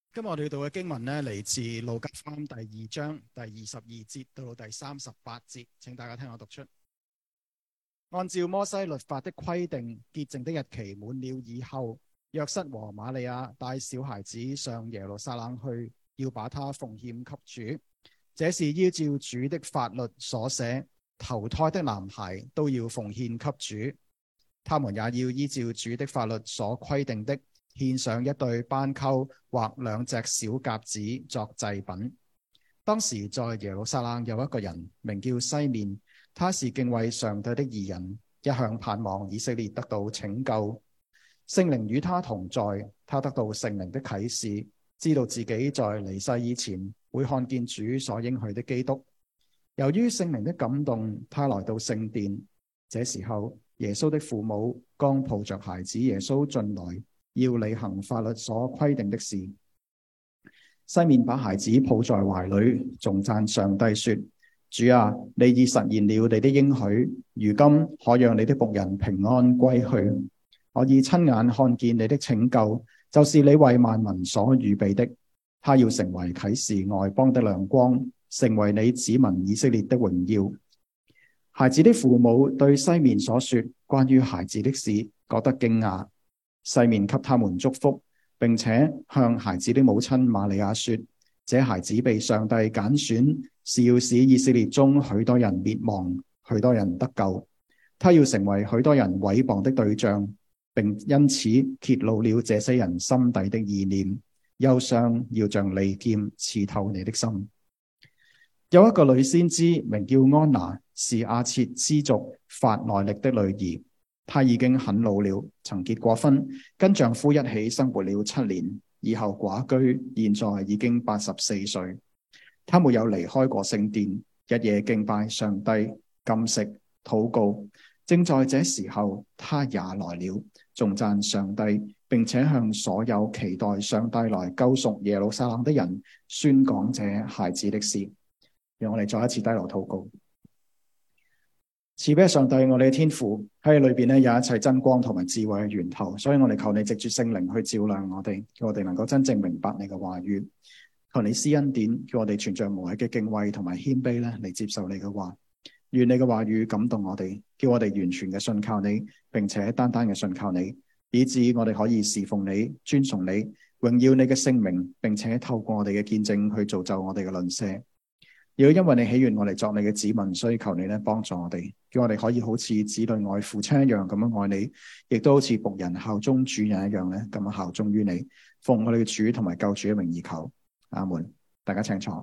今日我哋讀嘅經文呢，嚟自路加福音第2章第22節到第38節，請大家聽我讀出。按照摩西律法的規定，潔淨的日期滿了以後，約瑟和瑪利亞帶小孩子上耶路撒冷去，要把他奉獻給主。這是依照主的法律所寫，頭胎的男孩都要奉獻給主。他們也要依照主的法律所規定的，獻上一對斑鳩或2隻小鴿子作祭品。當時在耶路撒冷有一個人名叫西面，他是敬畏上帝的義人，一向盼望以色列得到拯救。聖靈與他同在，他得到聖靈的啟示，知道自己在離世以前會看見主所應許的基督。由於聖靈的感動，他來到聖殿。這時候，耶穌的父母剛抱着孩子耶穌進來，要履行法律所規定的事。西面把孩子抱在懷裏，頌讚上帝說：主啊，你已實現了你的應許，如今可讓你的僕人平安歸去。我已親眼看見你的拯救，就是你為萬民所預備的。他要成為啟示外邦的亮光，成為你子民以色列的榮耀。孩子的父母對西面所說關於孩子的事覺得驚訝。西面給他們祝福，並且向孩子的母親瑪利亞說：這孩子被上帝揀選，是要使以色列中許多人滅亡，許多人得救。他要成為許多人毀謗的對象，並因此揭露了這些人心底的意念。憂傷要像利劍刺透你的心。有一個女先知名叫安娜，是亞設支族法內力的女兒。她已經很老了，曾結過婚，跟丈夫一起生活了7年，以後寡居，現在已經84歲。她沒有離開過聖殿，日夜敬拜上帝，禁食禱告。正在這時候，她也來了，頌讚上帝，並且向所有期待上帝來救贖耶路撒冷的人宣講這孩子的事。讓我哋再一次低頭禱告。慈悲上帝，我哋嘅天父喺裏邊咧有一切真光同埋智慧嘅源頭，所以我哋求你藉住聖靈去照亮我哋，叫我哋能夠真正明白你嘅話語。求你施恩典，叫我哋存着無畏嘅敬畏同埋謙卑咧嚟接受你嘅話。願你嘅話語感動我哋，叫我哋完全嘅信靠你，並且單單嘅信靠你，以致我哋可以侍奉你、尊崇你、榮耀你嘅聖名，並且透過我哋嘅見證去造就我哋嘅鄰舍。如果因為你喜悅我哋作你嘅子民，所以求你咧幫助我哋，叫我哋可以好似子女愛父親一樣咁樣愛你，亦都好似僕人效忠主人一樣咧咁樣效忠於你。奉我哋嘅主同埋救主嘅名義求，阿門。大家請坐。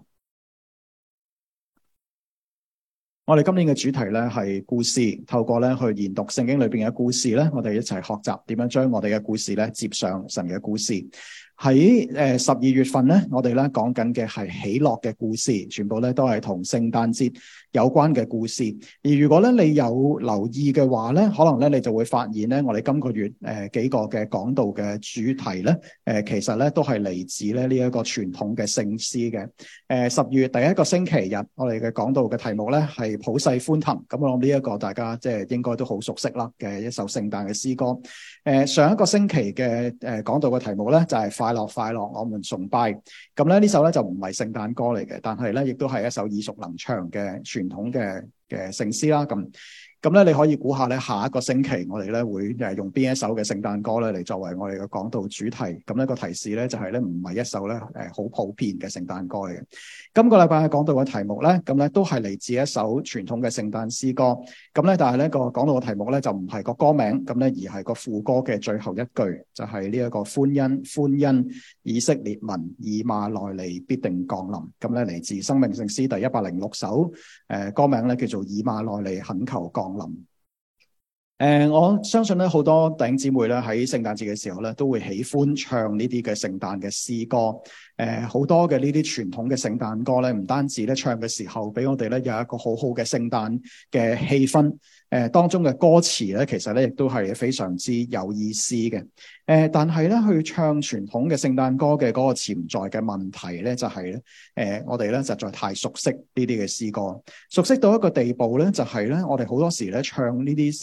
我哋今年嘅主題咧係故事，透過咧去研讀聖經裏邊嘅故事咧，我哋一齊學習點樣將我哋嘅故事咧接上神嘅故事。喺12月份咧，我哋咧講緊嘅係喜樂嘅故事，全部咧都係同聖誕節有關嘅故事。而如果咧你有留意嘅話咧，可能咧你就會發現咧，我哋今個月幾個嘅講道嘅主題咧，其實咧都係嚟自咧呢一個傳統嘅聖詩嘅。10月第一個星期日，我哋嘅講道嘅題目咧係普世歡騰。咁我諗呢一個大家即係應該都好熟悉啦嘅一首聖誕嘅詩歌。上一個星期嘅講道嘅題目咧就係快樂快樂我們崇拜。咁咧呢首咧就唔係聖誕歌嚟嘅，但係咧亦都係一首耳熟能詳嘅傳統嘅聖詩啦。咁咧你可以估下咧下一個星期我哋咧會用邊一首嘅聖誕歌咧嚟作為我哋嘅講道主題。咁呢個提示咧就係咧唔係一首咧好普遍嘅聖誕歌嚟嘅。今個禮拜講到嘅題目咧，咁咧都係嚟自一首傳統嘅聖誕詩歌。咁咧但係咧個講到嘅題目咧就唔係個歌名，咁咧而係個副歌嘅最後一句，就係呢一個歡欣歡欣以色列民，以馬內利必定降臨。咁咧嚟自生命聖詩第106首，歌名咧叫做以馬內利懇求降臨。我相信咧好多弟兄姊妹咧喺聖誕節嘅時候咧都會喜歡唱呢啲嘅聖誕嘅詩歌。好多嘅呢啲傳統嘅聖誕歌咧，唔單止咧唱嘅時候俾我哋咧有一個好好嘅聖誕嘅氣氛，當中嘅歌詞咧其實咧亦都係非常之有意思嘅。但係咧去唱傳統嘅聖誕歌嘅嗰個潛在嘅問題咧就係咧，我哋咧實在太熟悉呢啲嘅詩歌，熟悉到一個地步咧就係咧我哋好多時咧唱呢啲聖誕詩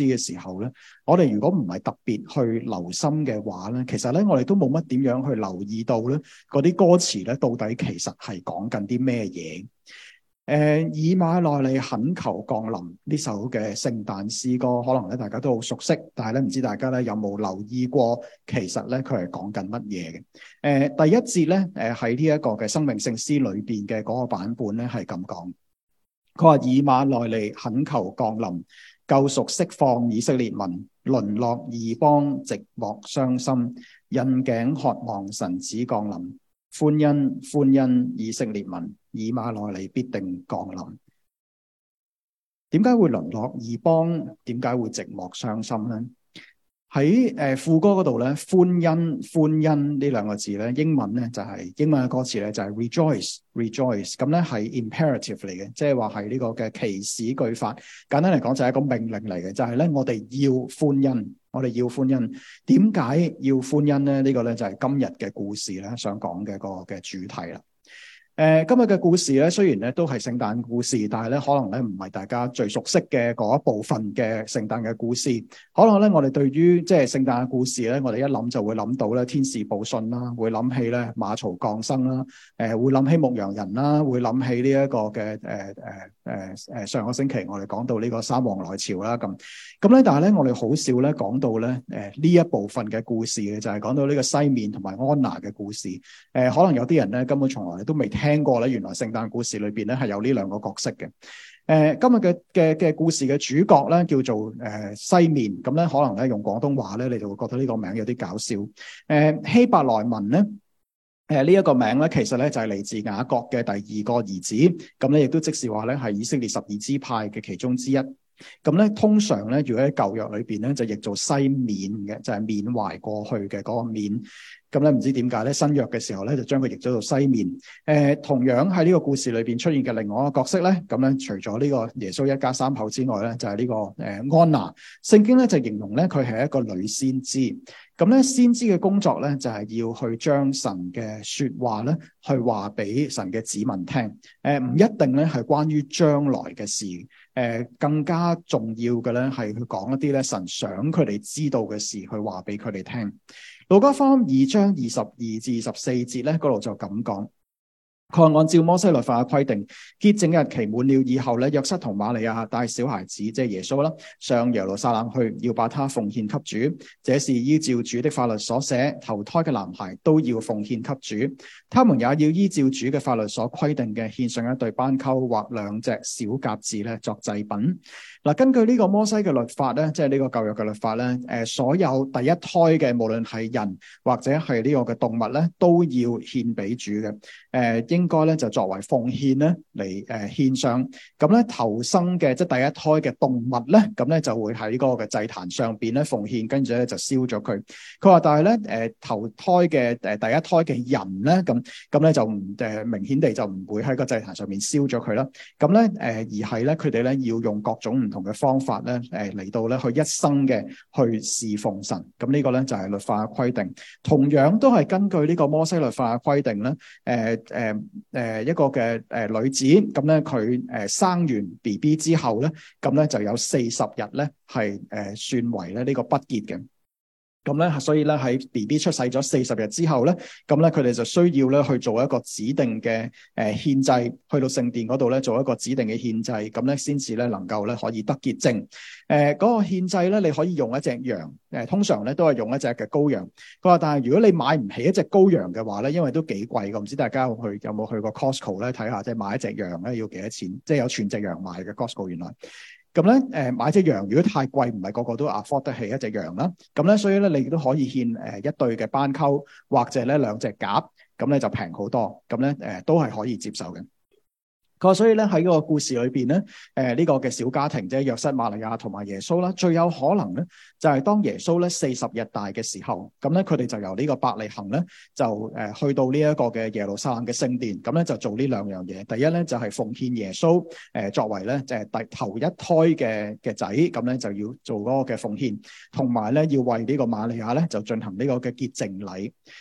嘅時候咧，我哋如果唔係特別去留心嘅話咧，其實咧我哋都冇乜點樣去留意到咧嗰啲歌詞咧到底其實係講緊啲咩嘢。以馬內利懇求降臨呢首嘅聖誕詩歌，可能咧大家都好熟悉，但係咧唔知大家咧有冇留意過，其實咧佢係講緊乜嘢嘅？第一節咧，喺呢一個嘅生命聖詩裏邊嘅嗰個版本咧係咁講，佢話以馬內利懇求降臨，救贖釋放以色列民，淪落異邦寂寞傷心，印頸渴望神子降臨。歡欣歡欣以色列民，以馬內利必定降臨。點解會淪落異邦？點解會寂寞傷心咧？喺副歌嗰度咧，歡欣歡欣呢兩個字咧，英文咧就係英文嘅歌詞咧就係 rejoice rejoice， 咁咧係 imperative 嚟嘅，即係話係呢個嘅祈使句法。簡單嚟講就係一個命令嚟嘅，就係咧我哋要歡欣，我哋要歡欣。點解要歡欣咧？呢個咧就係今日嘅故事咧想講嘅個嘅主題啦。今日嘅故事咧，雖然咧都係聖誕故事，但係咧可能咧唔係大家最熟悉嘅嗰一部分嘅聖誕嘅故事。可能咧我哋對於即係聖誕嘅故事咧，我哋一諗就會諗到咧天使報信啦，會諗起咧馬槽降生啦，會諗起牧羊人啦，會諗起呢一個嘅上個星期我哋講到呢個三王來朝啦咁咧，但係咧我哋好少咧講到咧呢一部分嘅故事嘅，就係講到呢個西面同埋安娜嘅故事。可能有啲人咧根本從來都未聽過咧，原來聖誕故事裏邊咧係有呢兩個角色嘅。今日嘅故事嘅主角咧叫做西面，咁咧可能咧用廣東話咧，你就會覺得呢個名有啲搞笑。希伯來文咧，呢一個名咧其實咧就係嚟自雅各嘅第二個兒子，咁咧亦都即是話咧係以色列12支派嘅其中之一。咁咧通常咧，如果喺舊約裏邊咧就譯做西面嘅，就係緬懷過去嘅嗰個面。咁咧唔知點解咧新約嘅時候咧就將佢譯咗做西面。同樣喺呢個故事裏邊出現嘅另外一個角色咧，咁咧除咗呢個耶穌一家三口之外咧，就係呢個安娜。聖經咧就形容咧佢係一個女先知。咁咧先知嘅工作咧就係要去將神嘅說話咧去話俾神嘅子民聽。唔一定咧係關於將來嘅事。更加重要嘅咧係去講一啲咧神想佢哋知道嘅事，去話俾佢哋聽。路加福音2章22至24節咧嗰度就咁講。佢話按照摩西律法嘅規定，潔淨嘅日期滿了以後咧，約瑟同瑪利亞帶小孩子即係耶穌啦，上耶路撒冷去，要把他奉獻給主。這是依照主的法律所寫，投胎嘅男孩都要奉獻給主。他們也要依照主嘅法律所規定嘅，獻上一對斑鳩或2隻小鴿子咧作祭品。嗱，根據呢個摩西嘅律法咧，即係呢個舊約嘅律法咧，所有第一胎嘅無論係人或者係呢個嘅動物咧，都要獻俾主嘅。應該咧就作為奉獻咧嚟獻上。咁咧頭生嘅即係第一胎嘅動物咧，咁咧就會喺嗰個嘅祭壇上邊咧奉獻，跟住咧就燒咗佢。佢話但係咧頭胎嘅第一胎嘅人咧，咁咧就唔明顯地就唔會喺個祭壇上面燒咗佢啦。咁咧而係咧佢哋咧要用各種唔同嘅方法咧嚟到咧去一生嘅去侍奉神。咁呢個咧就係律法嘅規定。同樣都係根據呢個摩西律法嘅規定咧，一個嘅女子，咁咧佢生完 BB 之後咧，咁咧就有40日咧係算為咧呢個不潔嘅。咁咧，所以咧喺 BB 出世咗40日之後咧，咁咧佢哋就需要咧去做一個指定嘅獻祭，去到聖殿嗰度咧做一個指定嘅獻祭，咁咧先至咧能夠咧可以得潔淨。嗰個獻祭咧，你可以用一隻羊，通常咧都係用一隻嘅羔羊。佢話，但係如果你買唔起一隻羔羊嘅話咧，因為都幾貴㗎，唔知大家有冇去過 Costco 咧睇下，即係買一隻羊咧要幾多錢？即係有全隻羊賣嘅 Costco 原來。咁咧買隻羊如果太貴，唔係個個都 afford 得起一隻羊啦。咁咧所以咧你都可以獻一對嘅斑鳩，或者咧2隻鴿，咁咧就平好多。咁咧都係可以接受嘅。所以咧喺個故事裏邊咧，呢個嘅小家庭即係約瑟、瑪利亞同埋耶穌啦，最有可能咧就係當耶穌咧40日大嘅時候，咁咧佢哋就由呢個伯利恆咧就去到呢一個嘅耶路撒冷嘅聖殿，咁咧就做呢2樣嘢。第一咧就係奉獻耶穌作為咧即係頭一胎嘅仔，咁咧就要做嗰個嘅奉獻，同埋咧要為呢個瑪利亞咧就進行呢個嘅潔淨禮。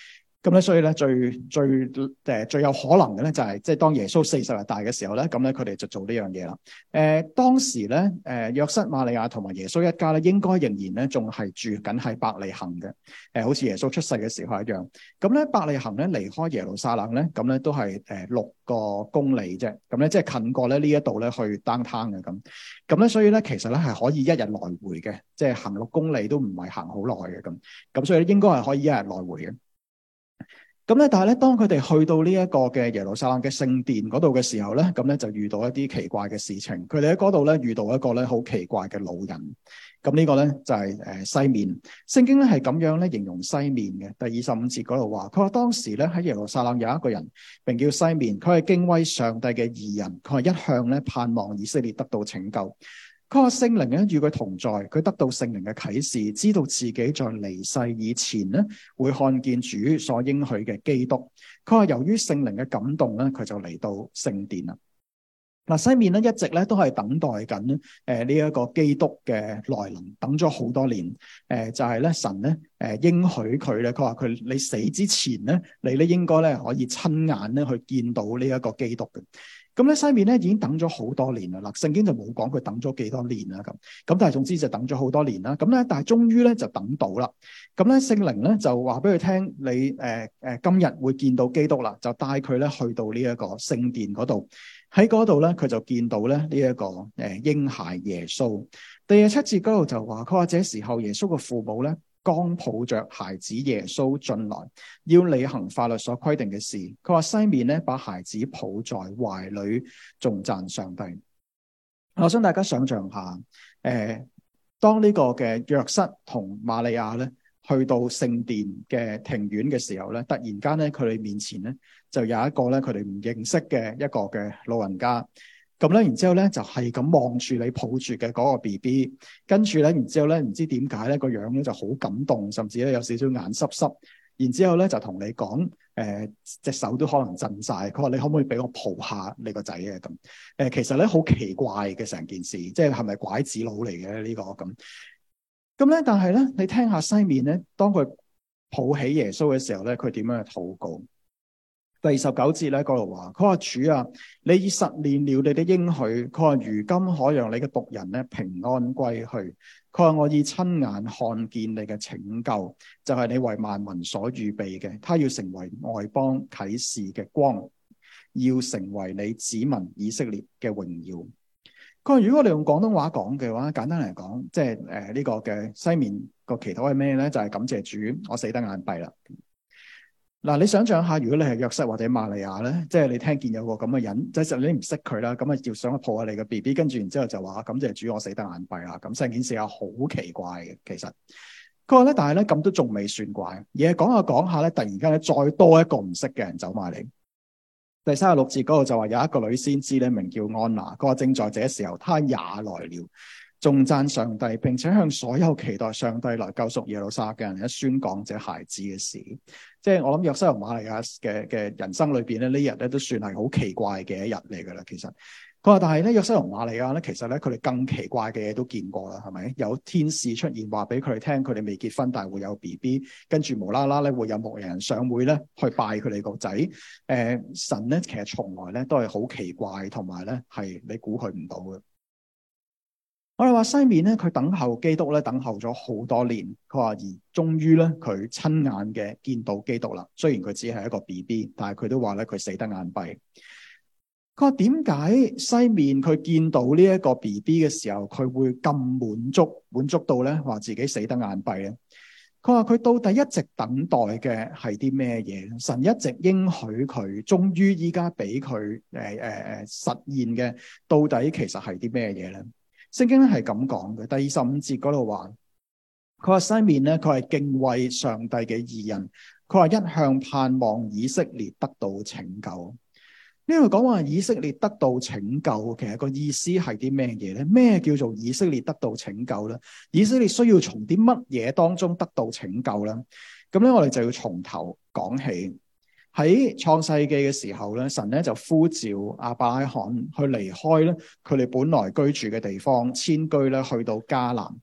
咁咧，所以咧最有可能嘅咧就係即係當耶穌40日大嘅時候咧，咁咧佢哋就做呢樣嘢啦。當時咧約瑟、瑪利亞同埋耶穌一家咧，應該仍然咧仲係住緊喺伯利恆嘅，好似耶穌出世嘅時候一樣。咁咧伯利恆咧離開耶路撒冷咧，咁咧都係6個公里啫。咁咧即係近過咧呢一度咧去 downtown 嘅咁。咁咧所以咧其實咧係可以一日來回嘅，即係行6公里都唔係行好耐嘅咁。咁所以應該係可以一日來回嘅。咁咧，但係咧，當佢哋去到呢一個嘅耶路撒冷嘅聖殿嗰度嘅時候咧，咁咧就遇到一啲奇怪嘅事情。佢哋喺嗰度咧遇到一個咧好奇怪嘅老人。咁呢個咧就係西面。聖經咧係咁樣咧形容西面嘅。第25節嗰度話，佢話當時咧喺耶路撒冷有一個人，名叫西面，佢係敬畏上帝嘅義人，佢係一向咧盼望以色列得到拯救。佢話聖靈咧與佢同在，佢得到聖靈嘅啟示，知道自己在離世以前咧會看見主所應許嘅基督。佢話由於聖靈嘅感動咧，佢就嚟到聖殿啦。嗱，西面咧一直咧都係等待緊呢一個基督嘅來臨，等咗好多年。就係咧神咧應許佢咧，佢話你死之前咧，你咧應該咧可以親眼咧去見到呢一個基督嘅。咁咧西面咧已經等咗好多年啦。嗱，聖經就冇講佢等咗幾多年啦咁但係總之就等咗好多年啦。咁咧但係終於咧就等到啦。咁咧聖靈咧就話俾佢聽，你今日會見到基督啦，就帶佢咧去到呢一個聖殿嗰度。喺嗰度咧佢就見到咧呢一個嬰孩耶穌。第27節嗰度就話，佢話這時候耶穌嘅父母咧剛抱着孩子耶穌進來，要履行法律所規定嘅事。佢話西面咧把孩子抱在懷裏，頌讚上帝。我想大家想象下，當呢個嘅約瑟同瑪利亞咧去到聖殿嘅庭院嘅時候咧，突然間咧佢哋面前咧就有一個咧佢哋唔認識嘅一個嘅老人家。咁咧，然之後咧就係咁望住你抱住嘅嗰個 BB， 跟住咧，然之後咧唔知點解咧個樣咧就好感動，甚至咧有少少眼濕濕。然之後咧就同你講，隻手都可能震晒。佢話你可唔可以俾我抱下你個仔啊？咁其實咧好奇怪嘅成件事，即係咪拐子佬嚟嘅呢個咁？咁咧，但係咧你聽下西面咧，當佢抱起耶穌嘅時候咧，佢點樣去禱告？第19節咧嗰度話，佢話主啊，你已實現了你的應許。佢話如今可讓你嘅僕人咧平安歸去。佢話我已親眼看見你嘅拯救，就係你為萬民所預備嘅。他要成為外邦啟示嘅光，要成為你子民以色列嘅榮耀。佢話如果我哋用廣東話講嘅話，簡單嚟講，即係呢個嘅西面個祈禱係咩咧？就係感謝主，我死得眼閉啦。嗱，你想象下，如果你係約瑟或者瑪利亞咧，即係你聽見有個咁嘅人，即係你唔識佢啦，咁啊要想抱下你嘅 BB， 跟住然之後就話感謝主，我死得眼閉啦。咁成件事係好奇怪嘅，其實佢話咧，但係咧咁都仲未算怪，而係講下講下咧，突然間咧再多一個唔識嘅人走埋嚟。第36節嗰度就話有一個女先知咧，名叫安娜，佢話正在這時候，她也來了。頌讚上帝，並且向所有期待上帝來救贖耶路撒冷嘅人一宣講這孩子嘅事。即係我諗約瑟同瑪利亞嘅人生裏邊咧，呢日咧都算係好奇怪嘅一日嚟噶啦。其實佢話，但係咧約瑟同瑪利亞咧，其實咧佢哋更奇怪嘅嘢都見過啦，係咪？有天使出現話俾佢哋聽，佢哋未結婚，但係會有 BB， 跟住無啦啦咧會有牧羊人上會咧去拜佢哋個仔。神咧其實從來咧都係好奇怪，同埋咧係你估佢唔到嘅。我哋話西面咧，佢等候基督咧，等候咗好多年。佢話而終於咧，佢親眼嘅見到基督啦。雖然佢只係一個 BB， 但係佢都話咧，佢死得眼閉。佢話點解西面佢見到呢一個 BB 嘅時候，佢會咁滿足到咧，話自己死得眼閉咧？佢話佢到底一直等待嘅係啲咩嘢？神一直應許佢，終於依家俾佢實現嘅，到底其實係啲咩嘢咧？聖經咧係咁講嘅，第25節嗰度話，佢話西面咧，佢係敬畏上帝嘅義人，佢話一向盼望以色列得到拯救。呢度講話以色列得到拯救，其實個意思係啲咩嘢咧？咩叫做以色列得到拯救咧？以色列需要從啲乜嘢當中得到拯救咧？咁咧，我哋就要從頭講起。喺創世記嘅時候咧，神咧就呼召亞伯拉罕去離開咧佢哋本來居住嘅地方，遷居咧去到迦南。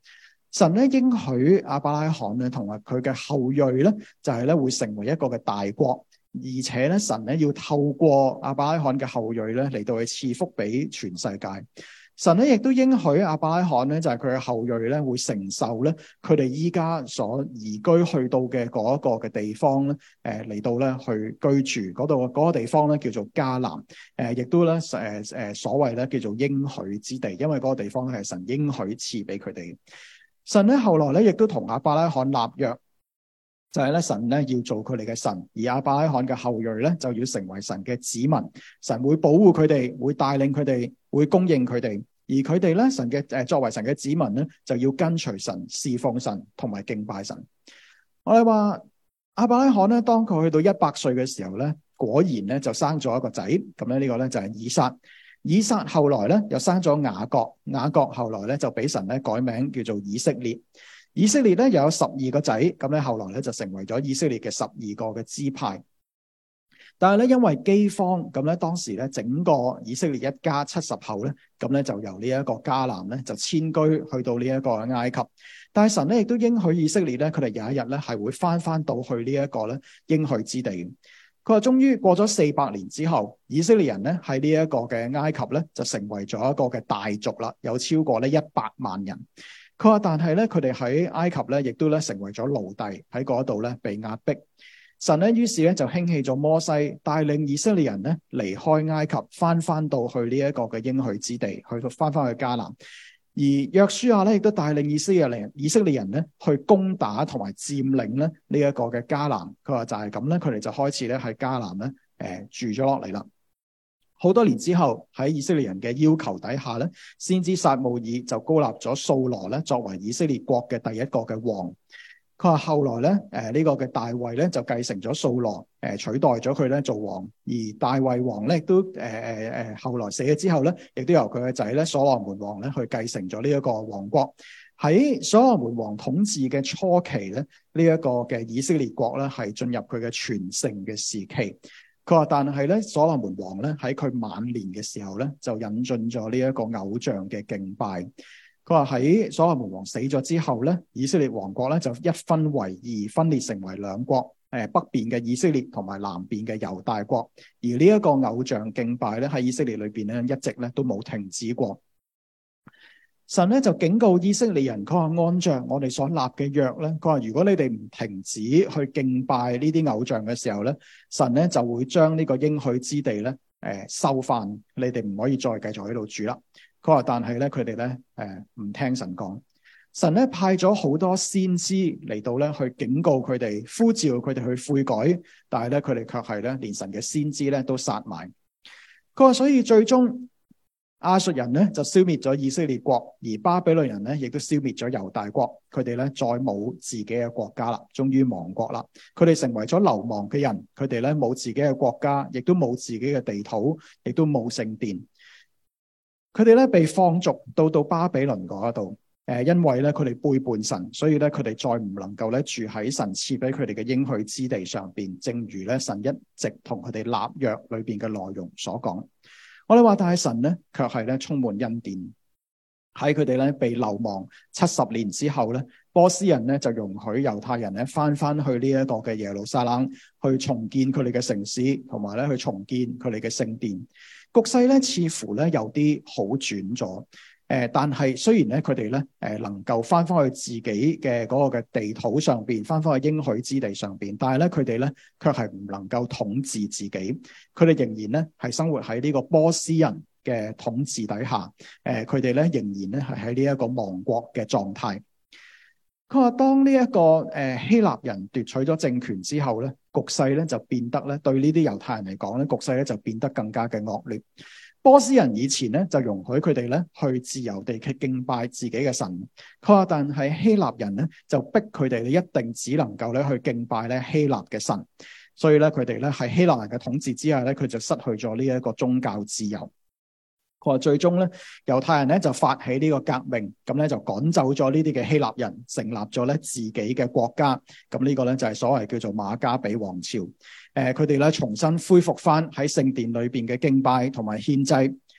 神咧應許亞伯拉罕咧同埋佢嘅後裔咧，就係咧會成為一個嘅大國，而且咧神咧要透過亞伯拉罕嘅後裔咧嚟到去賜福俾全世界。神咧亦都應許亞伯拉罕咧就係佢嘅後裔咧會承受咧佢哋依家所移居去到嘅嗰一個嘅地方咧，嚟到咧去居住嗰度嗰個地方咧叫做迦南，亦都咧所謂咧叫做應許之地，因為嗰個地方係神應許賜俾佢哋。神咧後來咧亦都同亞伯拉罕立約，就係咧神咧要做佢哋嘅神，而亞伯拉罕嘅後裔咧就要成為神嘅子民。神會保護佢哋，會帶領佢哋，會供應佢哋。而佢哋咧，神嘅作為神嘅子民咧，就要跟隨神、侍奉神同埋敬拜神。我哋話亞伯拉罕咧，當佢去到100歲嘅時候咧，果然咧就生咗一個仔。咁咧呢個咧就係以撒。以撒後來咧又生咗雅各，雅各後來咧就俾神咧改名叫做以色列。以色列咧又有12個仔，咁咧後來咧就成為咗以色列嘅12個嘅支派。但係咧，因為饑荒，咁咧當時咧整個以色列一家70口咧，咁咧就由呢一個迦南咧就遷居去到呢一個埃及。但係神咧亦都應許以色列咧，佢哋有一日咧係會翻到去呢一個咧應許之地。佢話終於過咗400年之後，以色列人咧喺呢一個嘅埃及咧就成為咗一個嘅大族啦，有超過咧100萬人。佢話但係咧佢哋喺埃及咧亦都咧成為咗奴隸，喺嗰度咧被壓迫。神咧於是咧就興起咗摩西，帶領以色列人咧離開埃及，翻到去呢一個嘅應許之地，去到翻去迦南。而約書亞咧亦都帶領以色列人咧去攻打同埋佔領咧呢一個嘅迦南。佢話就係咁咧，佢哋就開始咧喺迦南咧住咗落嚟啦。好多年之後，喺以色列人嘅要求底下咧，先知撒母耳就高立咗掃羅咧作為以色列國嘅第一個嘅王。佢話後來咧，呢個嘅大衛咧就繼承咗掃羅，取代咗佢咧做王。而大衛王咧亦都後來死咗之後咧，亦都由佢嘅仔咧所羅門王咧去繼承咗呢一個王國。喺所羅門王統治嘅初期咧，呢一個嘅以色列國咧係進入佢嘅全盛嘅時期。佢話但係咧，所羅門王咧喺佢晚年嘅時候咧，就引進咗呢一個偶像嘅敬拜。佢話喺所羅門王死咗之後咧，以色列王國咧就一分為二，分裂成為兩國，北邊嘅以色列同埋南邊嘅猶大國。而呢一個偶像敬拜咧喺以色列裏邊咧一直咧都冇停止過。神咧就警告以色列人，佢話按照我哋所立嘅約咧，佢話如果你哋唔停止去敬拜呢啲偶像嘅時候咧，神咧就會將呢個應許之地咧收翻，你哋唔可以再繼續喺度住啦。佢話但係咧佢哋咧唔聽神講，神咧派咗好多先知嚟到咧去警告佢哋，呼召佢哋去悔改，但係咧佢哋卻係咧連神嘅先知咧都殺埋。佢話所以最終亞述人咧就消滅咗以色列國，而巴比倫人咧亦都消滅咗猶大國，佢哋咧再冇自己嘅國家啦，終於亡國啦。佢哋成為咗流亡嘅人，佢哋咧冇自己嘅國家，亦都冇自己嘅地土，亦都冇聖殿。佢哋咧被放逐到巴比倫嗰度，因為咧佢哋背叛神，所以咧佢哋再唔能夠咧住喺神賜俾佢哋嘅應許之地上邊。正如咧神一直同佢哋立約裏邊嘅內容所講，我哋話但係神咧卻係咧充滿恩典，喺佢哋咧被流亡70年之後咧，波斯人咧就容許猶太人咧翻去呢一個嘅耶路撒冷，去重建佢哋嘅城市，同埋咧去重建佢哋嘅聖殿。局勢咧似乎咧有啲好轉咗，但係雖然咧佢哋咧能夠翻去自己嘅嗰個嘅地土上邊，翻去應許之地上邊，但係咧佢哋咧卻係唔能夠統治自己，佢哋仍然咧係生活喺呢個波斯人嘅統治底下，佢哋咧仍然咧係喺呢一個亡國嘅狀態。佢話當呢一個希臘人奪取咗政權之後咧，局勢咧就變得咧對呢啲猶太人嚟講咧，局勢咧就變得更加嘅惡劣。波斯人以前咧就容許佢哋咧去自由地去敬拜自己嘅神，佢話但係希臘人咧就逼佢哋一定只能夠咧去敬拜咧希臘嘅神，所以咧佢哋咧喺希臘人嘅統治之下咧，佢就失去咗呢一個宗教自由。佢話最終咧，猶太人咧就發起呢個革命，咁咧就趕走咗呢啲嘅希臘人，成立咗咧自己嘅國家。咁呢個咧就係所謂叫做馬加比王朝。佢哋咧重新恢復翻喺聖殿裏邊嘅敬拜同埋獻祭。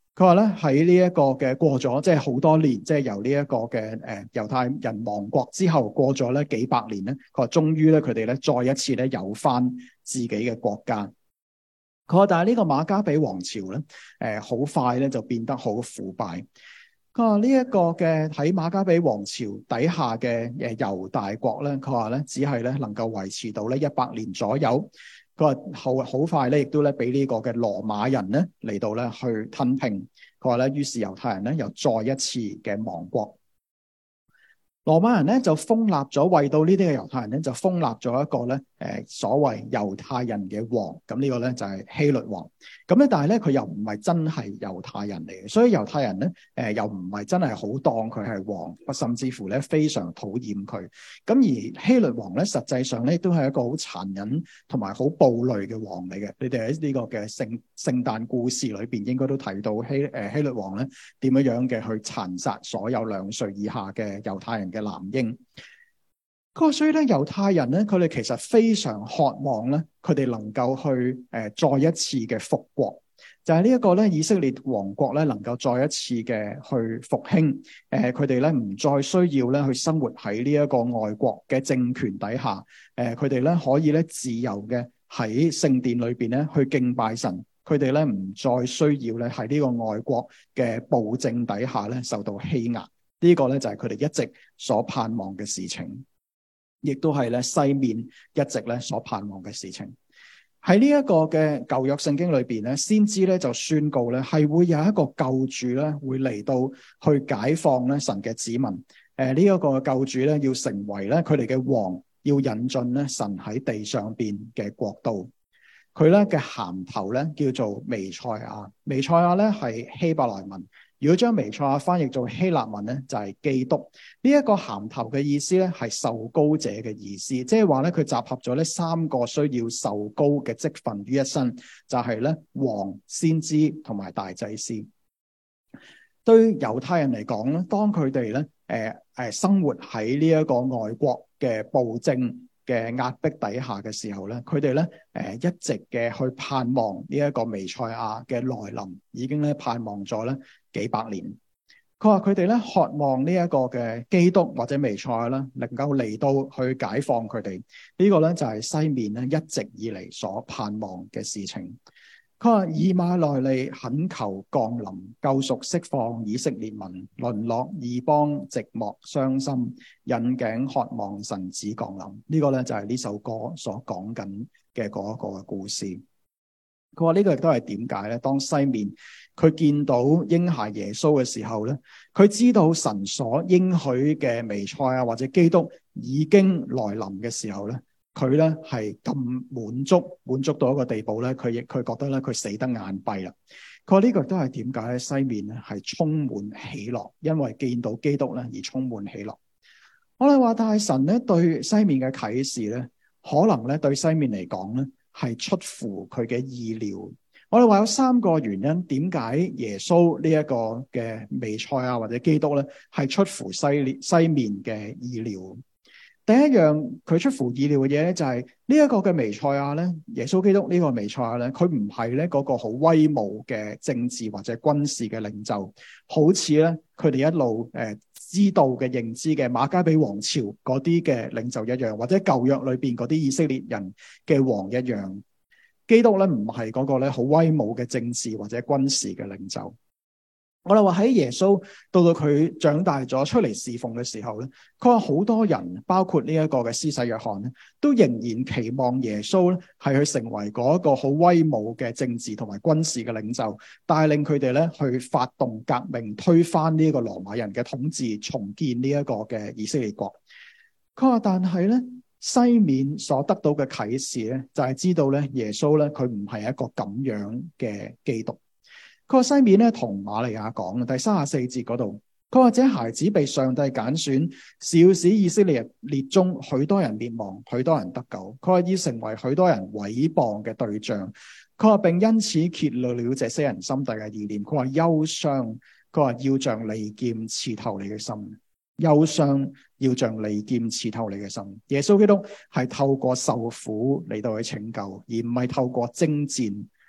佢話咧喺呢一個嘅過咗即係好多年，即係由呢一個嘅猶太人亡國之後過咗咧幾百年咧，佢話終於咧佢哋咧再一次咧有翻自己嘅國家。佢話但係呢個馬加比王朝咧好快咧就變得好腐敗。佢話呢一個嘅喺馬加比王朝底下嘅猶大國咧，佢話咧只係咧能夠維持到咧100年左右。佢話好快咧，亦都咧俾呢個嘅羅馬人咧嚟到咧去吞併。佢話咧，於是猶太人咧又再一次嘅亡國。羅馬人咧就封立咗，為到呢啲嘅猶太人咧就封立咗一個咧所謂猶太人嘅王。咁呢個咧就係希律王。咁咧但係咧佢又唔係真係猶太人嚟嘅，所以猶太人咧又唔係真係好當佢係王，甚至乎咧非常討厭佢。咁而希律王咧實際上咧都係一個好殘忍同埋好暴戾嘅王嚟嘅。你哋喺呢個嘅聖誕故事裏邊應該都睇到希律王咧點樣嘅去殘殺所有2歲以下嘅猶太人嘅男嬰。所以咧猶太人咧佢哋其實非常渴望咧佢哋能夠去再一次嘅復國，就係呢一個咧以色列王國咧能夠再一次嘅去復興。佢哋咧唔再需要咧去生活喺呢一個外國嘅政權底下。佢哋咧可以咧自由嘅喺聖殿裏邊咧去敬拜神。佢哋咧唔再需要咧喺呢個外國嘅暴政底下咧受到欺壓。呢個咧就係佢哋一直所盼望嘅事情，亦都係咧西面一直咧所盼望嘅事情。喺呢一個嘅舊約聖經裏邊咧，先知咧就宣告咧係會有一個救主咧會嚟到去解放咧神嘅子民。呢一個救主咧要成為咧佢哋嘅王，要引進咧神喺地上邊嘅國度。佢咧嘅銜頭咧叫做彌賽亞，彌賽亞咧係希伯來文。如果將彌賽亞翻譯做希臘文咧，就係基督。呢一個銜頭嘅意思咧，係受膏者嘅意思，即係話咧佢集合咗呢3個需要受膏嘅職分於一身，就係咧王、先知同埋大祭司。對猶太人嚟講咧，當佢哋咧生活喺呢一個外國嘅暴政嘅壓迫底下嘅時候咧，佢哋咧一直嘅去盼望呢一個彌賽亞嘅來臨，已經咧盼望咗咧幾百年。佢話佢哋咧渴望呢一個嘅基督或者彌賽亞啦，能夠嚟到去解放佢哋。呢個咧就係西面咧一直以嚟所盼望嘅事情。佢話以馬內利懇求降臨，救贖釋放以色列民，淪落異邦寂寞傷心，引頸渴望神子降臨。呢個咧就係呢首歌所講緊嘅嗰一個故事。佢話呢個亦都係點解咧？當西面佢見到嬰孩耶穌嘅時候咧，佢知道神所應許嘅彌賽亞或者基督已經來臨嘅時候咧，佢咧係咁滿足到一個地步咧，佢覺得咧佢死得眼閉啦。佢話呢個都係點解咧？西面咧係充滿喜樂，因為見到基督咧而充滿喜樂。我哋話，但係神咧對西面嘅啟示咧，可能咧對西面嚟講咧係出乎佢嘅意料。我哋話有3個原因，點解耶穌呢一個嘅彌賽亞或者基督咧係出乎西面嘅意料。第一樣佢出乎意料嘅嘢咧，就係呢一個嘅彌賽亞咧，耶穌基督呢個彌賽亞咧，佢唔係咧嗰個好威武嘅政治或者軍事嘅領袖，好似咧佢哋一路知道嘅認知嘅馬加比王朝嗰啲嘅領袖一樣，或者舊約裏邊嗰啲以色列人嘅王一樣。基督咧唔係嗰個咧好威武嘅政治或者軍事嘅領袖。我哋話喺耶穌到佢長大咗出嚟侍奉嘅時候咧，佢話好多人包括呢一個嘅施洗約翰咧，都仍然期望耶穌咧係去成為嗰一個好威武嘅政治同埋軍事嘅領袖，帶領佢哋咧去發動革命，推翻呢個羅馬人嘅統治，重建呢一個嘅以色列國。佢話但係咧西面所得到嘅啟示咧，就係知道咧耶穌咧佢唔係一個咁樣嘅基督。佢話西面咧同瑪利亞講第34節嗰度，佢話這孩子被上帝揀選，是要使以色列中許多人滅亡，許多人得救。佢話要成為許多人毀謗嘅對象。佢話並因此揭露了這些人心底嘅意念。佢話憂傷，佢話要像利劍刺透你嘅心。憂傷要像利劍刺透你嘅心。耶穌基督係透過受苦嚟到去拯救，而唔係透過征戰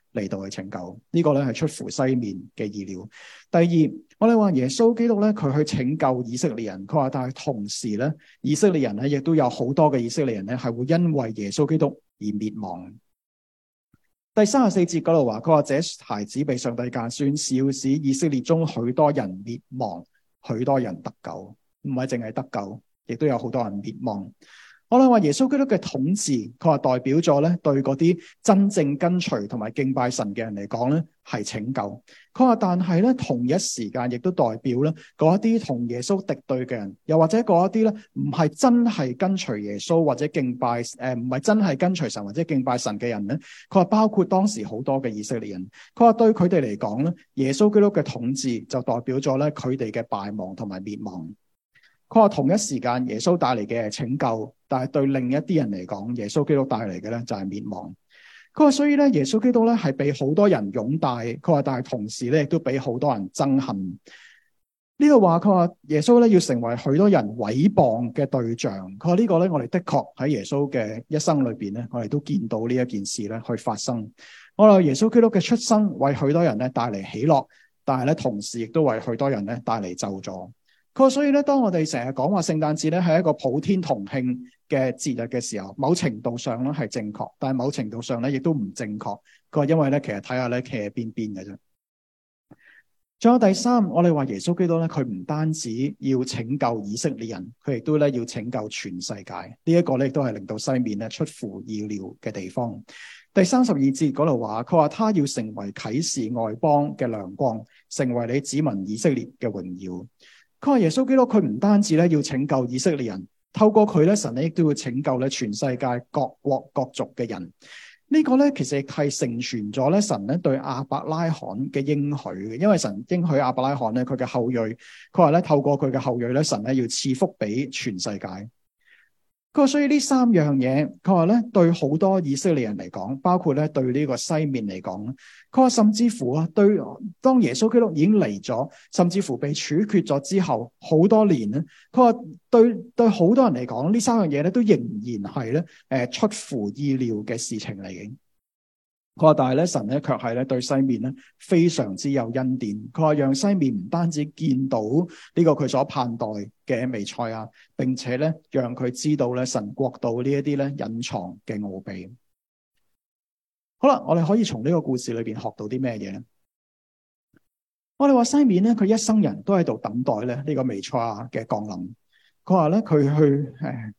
嚟到去拯救。呢個咧係出乎西面嘅意料。第二，我哋話耶穌基督咧，佢去拯救以色列人，佢話但係同時咧，以色列人咧亦都有好多嘅以色列人咧係會因為耶穌基督而滅亡。第34節嗰度話，佢話這孩子被上帝揀選，是要使以色列中許多人滅亡，許多人得救。唔係淨係得救，亦都有好多人滅亡。我哋話耶穌基督嘅統治，佢話代表咗咧對嗰啲真正跟隨同埋敬拜神嘅人嚟講咧係拯救。佢話但係咧同一時間亦都代表咧嗰一啲同耶穌敵對嘅人，又或者嗰一啲咧唔係真係跟隨耶穌或者敬拜唔係真係跟隨神或者敬拜神嘅人咧。佢話包括當時好多嘅以色列人。佢話對佢哋嚟講咧，耶穌基督嘅統治就代表咗咧佢哋嘅敗亡同埋滅亡。佢話同一時間耶穌帶嚟嘅係拯救，但係對另一啲人嚟講，耶穌基督帶嚟嘅咧就係滅亡。佢話所以咧耶穌基督咧係被好多人擁戴，佢話但係同時咧亦都俾好多人憎恨。呢度話佢話耶穌咧要成為許多人毀謗嘅對象。佢話呢個咧我哋的確喺耶穌嘅一生裏邊咧，我哋都見到呢一件事咧去發生。我話耶穌基督嘅出生為許多人咧帶嚟喜樂，但係咧同時亦都為許多人咧帶嚟咒詛。佢話所以咧，當我哋成日講話聖誕節咧係一個普天同慶嘅節日嘅時候，某程度上咧係正確，但係某程度上咧亦都唔正確。佢話因為咧其實睇下咧企喺邊邊嘅啫。仲有第三，我哋話耶穌基督咧，佢唔單止要拯救以色列人，佢亦都咧要拯救全世界。呢一個咧亦都係令到西面咧出乎意料嘅地方。第32節嗰度話，佢話他要成為啟示外邦嘅亮光，成為你子民以色列嘅榮耀。佢話耶穌基督佢唔單止咧要拯救以色列人，透過佢咧神咧亦都要拯救咧全世界各國各族嘅人。呢個咧其實亦係成全咗咧神咧對亞伯拉罕嘅應許嘅，因為神應許亞伯拉罕咧佢嘅後裔，佢話咧透過佢嘅後裔咧神咧要賜福俾全世界。佢話所以呢三樣嘢，佢話咧對好多以色列人嚟講，包括咧對呢個西面嚟講，佢話甚至乎啊，對當耶穌基督已經嚟咗，甚至乎被處決咗之後好多年咧，佢話對好多人嚟講，呢三樣嘢咧都仍然係咧出乎意料嘅事情嚟嘅。佢話但係咧神咧卻係咧對西面咧非常之有恩典。佢話讓西面唔單止見到呢個佢所盼待嘅彌賽亞，並且咧讓佢知道咧神國度呢一啲咧隱藏嘅奧秘。好啦，我哋可以從呢個故事裏邊學到啲咩嘢咧？我哋話西面咧佢一生人都喺度等待咧呢個彌賽亞嘅降臨。佢話咧佢去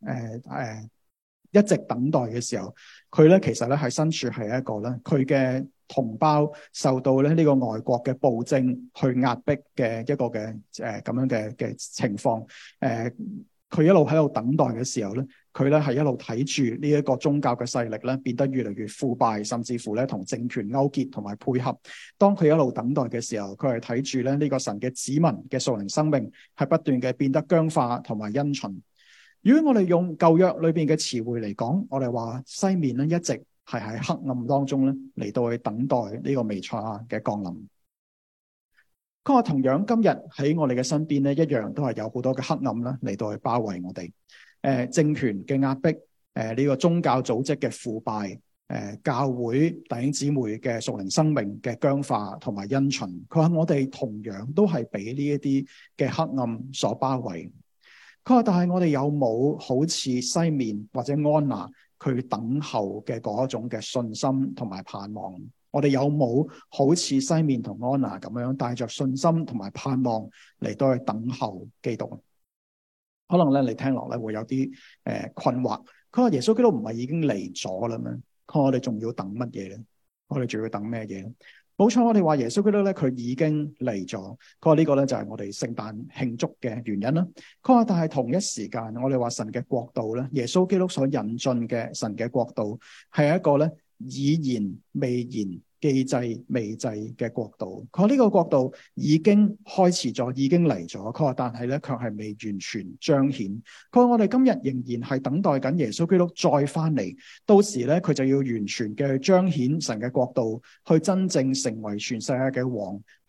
一直等待嘅時候，佢咧其實咧係身處係一個咧佢嘅同胞受到咧呢個外國嘅暴政去壓迫嘅一個嘅咁樣嘅情況。佢一路喺度等待嘅時候咧，佢咧係一路睇住呢一個宗教嘅勢力咧變得越嚟越腐敗，甚至乎咧同政權勾結同埋配合。當佢一路等待嘅時候，佢係睇住咧呢個神嘅子民嘅屬靈生命係不斷嘅變得僵化同埋因循。如果我哋用舊約裏邊嘅詞彙嚟講，我哋話西面咧一直係喺黑暗當中咧嚟到去等待呢個彌賽亞嘅降臨。佢話同樣今日喺我哋嘅身邊咧，一樣都係有好多嘅黑暗啦嚟到去包圍我哋。政權嘅壓迫，呢個宗教組織嘅腐敗，教會弟兄姊妹嘅屬靈生命嘅僵化同埋因循。佢話我哋同樣都係俾呢一啲嘅黑暗所包圍。佢話但係我哋有冇好似西面或者安拿佢等候嘅嗰種嘅信心同埋盼望？我哋有冇好似西面同安拿咁樣帶着信心同埋盼望嚟到去等候基督？可能咧你聽落咧會有啲困惑。佢話耶穌基督唔係已經嚟咗啦咩？佢話我哋仲要等乜嘢咧？我哋仲要等咩嘢？冇錯，我哋話耶穌基督咧，佢已經嚟咗。佢話呢個咧就係我哋聖誕慶祝嘅原因啦。佢話但係同一時間，我哋話神嘅國度咧，耶穌基督所引進嘅神嘅國度係一個咧已然未然、既濟未濟嘅國度。佢話呢個國度已經開始咗，已經嚟咗。佢話但係咧卻係未完全彰顯。佢話我哋今日仍然係等待緊耶穌基督再翻嚟，到時咧佢就要完全嘅彰顯神嘅國度，去真正成為全世界嘅王，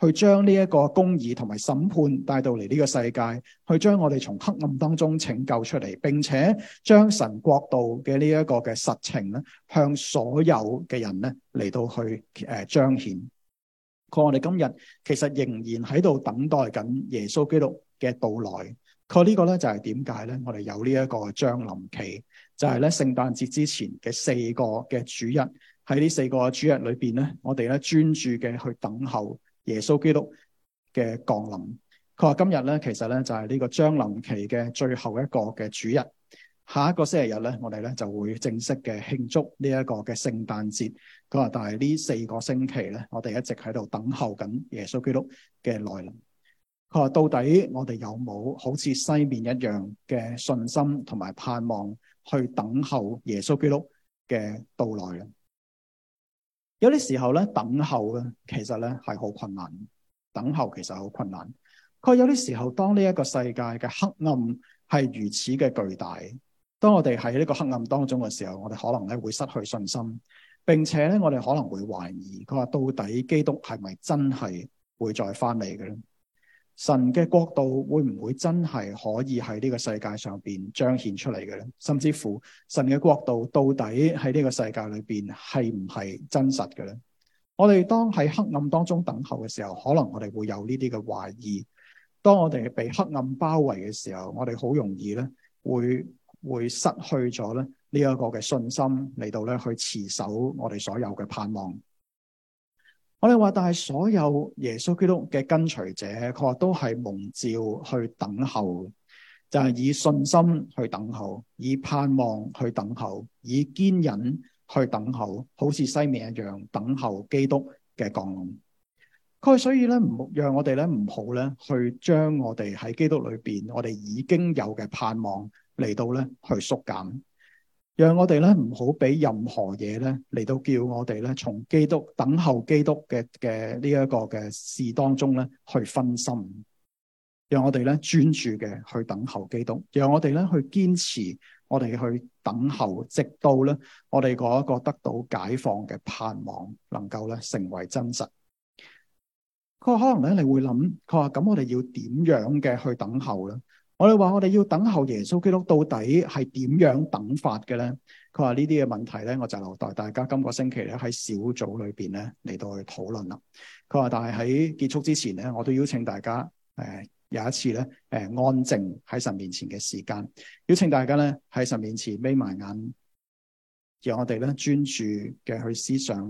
去將呢一個公義同埋審判帶到嚟呢個世界，去將我哋從黑暗當中拯救出嚟，並且將神國度嘅呢一個嘅實情咧，向所有嘅人咧嚟到去彰顯。我哋今日其實仍然喺度等待緊耶穌基督嘅到來。呢個咧就係點解咧？我哋有呢一個將臨期，就係咧聖誕節之前嘅4個嘅主日。喺呢4個主日裏邊咧，我哋咧專注嘅去等候耶穌基督嘅降臨。佢話今日咧，其實咧就係呢個將臨期嘅最後一個嘅主日。下一個星期日咧，我哋咧就會正式嘅慶祝呢一個嘅聖誕節。佢話，但係呢4個星期咧，我哋一直喺度等候緊耶穌基督嘅來臨。佢話到底我哋有冇好似西面一樣嘅信心同埋盼望去等候耶穌基督嘅到來咧？有啲時候咧，等候咧其實咧係好困難。等候其實好困難。佢話有啲時候，當呢一個世界嘅黑暗係如此嘅巨大，當我哋喺呢個黑暗當中嘅時候，我哋可能咧會失去信心，並且咧我哋可能會懷疑。佢話到底基督係咪真係會再翻嚟嘅咧？神嘅國度會唔會真係可以喺呢個世界上邊彰顯出嚟嘅咧？甚至乎神嘅國度到底喺呢個世界裏邊係唔係真實嘅咧？我哋當喺黑暗當中等候嘅時候，可能我哋會有呢啲嘅懷疑。當我哋被黑暗包圍嘅時候，我哋好容易咧會失去咗咧呢一個嘅信心嚟到咧去持守我哋所有嘅盼望。我哋話，但係所有耶穌基督嘅跟隨者，佢話都係蒙召去等候，就係以信心去等候，以盼望去等候，以堅忍去等候，好似西面一樣等候基督嘅降臨。佢所以咧唔讓我哋咧唔好咧去將我哋喺基督裏邊我哋已經有嘅盼望嚟到咧去縮減。讓我哋咧唔好俾任何嘢咧嚟到叫我哋咧從基督等候基督嘅呢一個嘅事當中咧去分心。讓我哋咧專注嘅去等候基督，讓我哋咧去堅持我哋去等候，直到咧我哋嗰一個得到解放嘅盼望能夠咧成為真實。佢話可能咧你會諗，佢話咁我哋要點樣嘅去等候咧？我哋話我哋要等候耶穌基督，到底係點樣等法嘅咧？佢話呢啲嘅問題咧，我就留待大家今個星期咧喺小組裏邊咧嚟到去討論啦。佢話但係喺結束之前咧，我都邀請大家有一次咧安靜喺神面前嘅時間，邀請大家咧喺神面前眯埋眼，讓我哋咧專注嘅去思想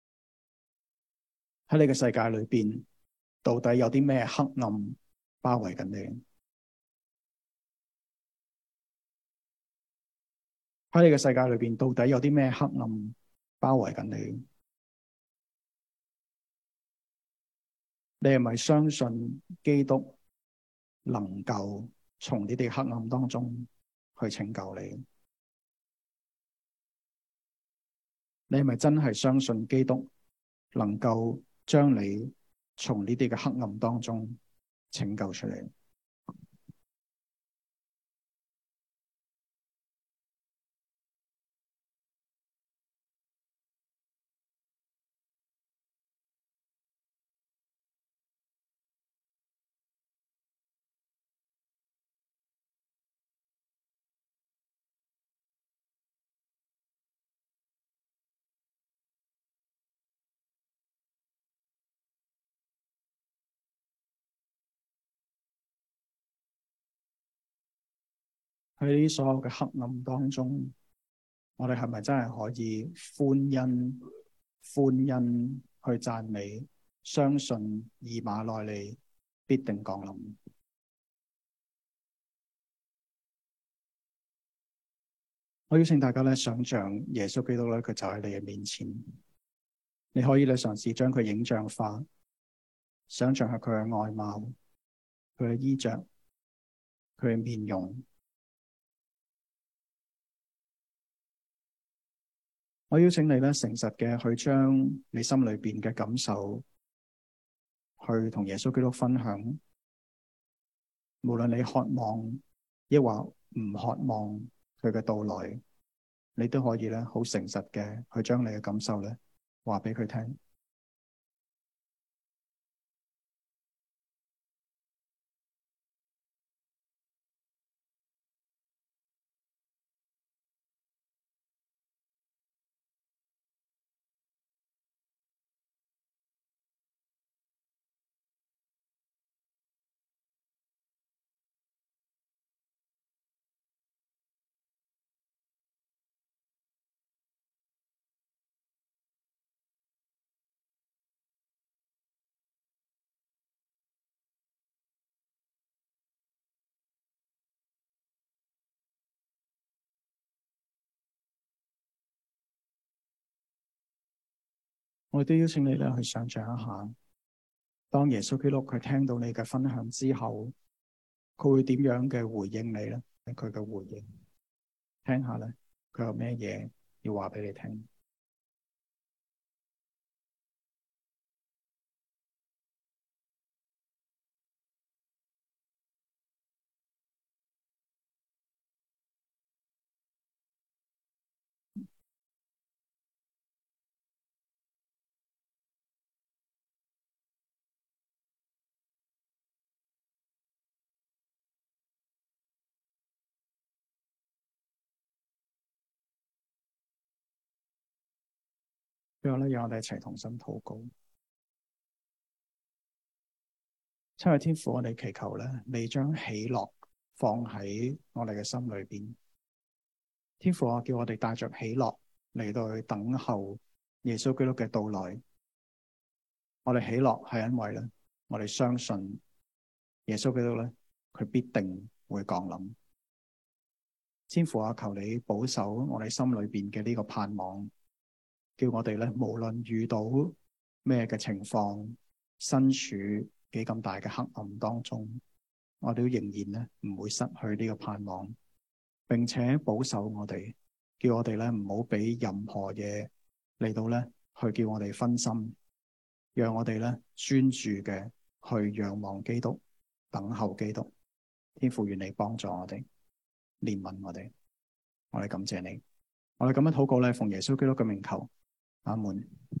喺呢個世界裏邊到底有啲咩黑暗包圍緊你。喺呢個世界裏邊，到底有啲咩黑暗包圍緊你？你係咪相信基督能夠從呢啲黑暗當中去拯救你？你係咪真係相信基督能夠將你從呢啲嘅黑暗當中拯救出嚟？喺呢所有嘅黑暗當中，我哋係咪真係可以歡欣去讚美，相信以馬內利必定降臨？我邀請大家咧，想象耶穌基督咧，佢就喺你嘅面前，你可以咧嘗試將佢影像化，想象下佢嘅外貌、佢嘅衣着、佢嘅面容。我邀請你咧，誠實嘅去將你心裏邊嘅感受，去同耶穌基督分享。無論你渴望抑或唔渴望佢嘅到來，你都可以咧，好誠實嘅去將你嘅感受咧，話俾佢聽。 我都邀請你咧去想象一下，當耶穌基督佢聽到你嘅分享之後，佢會點樣嘅回應你咧？佢嘅回應，聽下咧，佢有咩嘢要話俾你聽？最後咧，讓我哋一齊同心禱告。親愛天父，我哋祈求咧，你將喜樂放喺我哋嘅心裏邊。天父啊，叫我哋帶着喜樂嚟到去等候耶穌基督嘅到來。我哋喜樂係因為咧，我哋相信耶穌基督咧，佢必定會降臨。天父啊，求你保守我哋心裏邊嘅呢個盼望，叫我哋咧，無論遇到咩嘅情況，身處幾咁大嘅黑暗當中，我哋都仍然咧唔會失去呢個盼望，並且保守我哋，叫我哋咧唔好俾任何嘢嚟到咧去叫我哋分心，讓我哋咧專注嘅去仰望基督，等候基督。天父，願你幫助我哋，憐憫我哋，我哋感謝你，我哋咁樣禱告咧，奉耶穌基督嘅名求，阿門。